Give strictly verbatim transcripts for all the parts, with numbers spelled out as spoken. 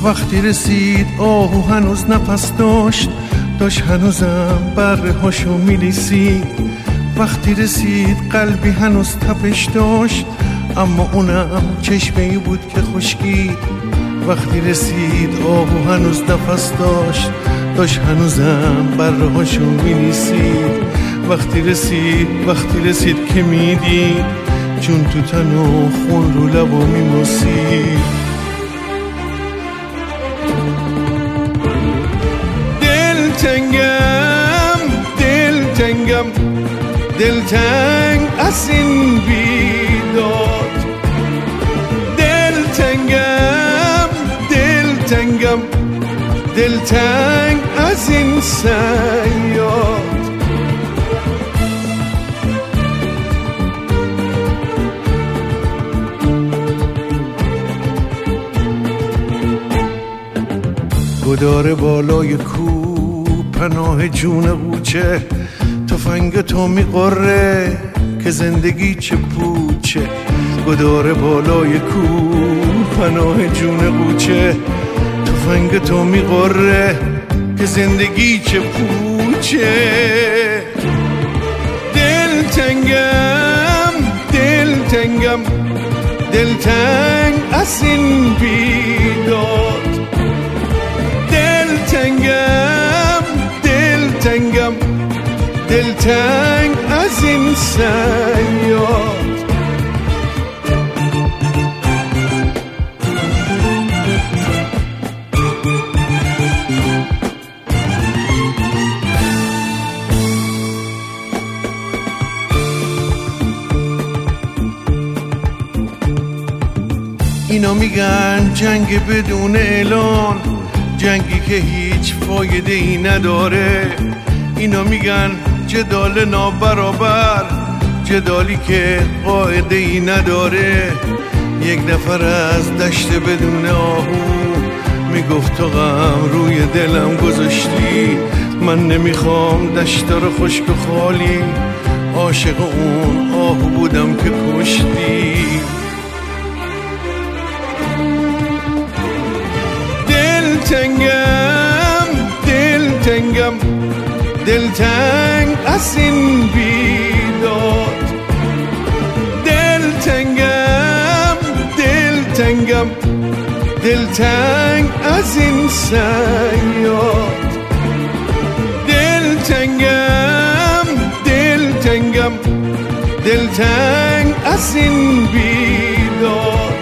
وقتی رسید آهو هنوز نفس داشت، داشت هنوزم بره هاشو میلیسید. وقتی رسید قلبی هنوز تپش داشت، اما اونم چشمه‌ای بود که خشکید. وقتی رسید آهو هنوز نفس داشت، داشت هنوزم بره هاشو میلیسید. وقتی رسید وقتی رسید که میدید چون تو تن و خون رو لبا میماسید. دلتنگم دلتنگم دلتنگ از این بیداد. دلتنگم دلتنگم دلتنگ از این صیاد. گدار بالای کو پناه جون قوچه، تفنگ تو میقره که زندگی چه پوچه. گدار بالای کو پناه جون قوچه، تفنگ تو میقره که زندگی چه پوچه. دلتنگم دلتنگم دلتنگ از این بیداد. دلتنگم دلتنگم دلتنگ از این صیاد. اینا میگن جنگ بدون اعلان، جنگی که هیچ فایده ای نداره. اینا میگن جدال نابرابر، جدالی که قاعده ای نداره. یک نفر از دشت بدون آهو میگفت تو غم روی دلم گذاشتی. من نمیخوام دشت رو خشک و خالی، عاشق اون آهو بودم که کشتی. دلتنگم دلتنگم دلتنگ از این بیداد. دلتنگم دلتنگم دلتنگ از این صیاد. دلتنگم دلتنگم دلتنگ از این بیداد.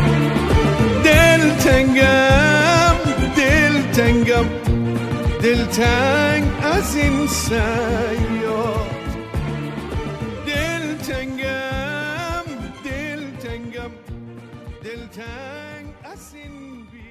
دلتنگم دلتنگم دلتنگ از این صیاد. دلتنگم دلتنگم دلتنگ از این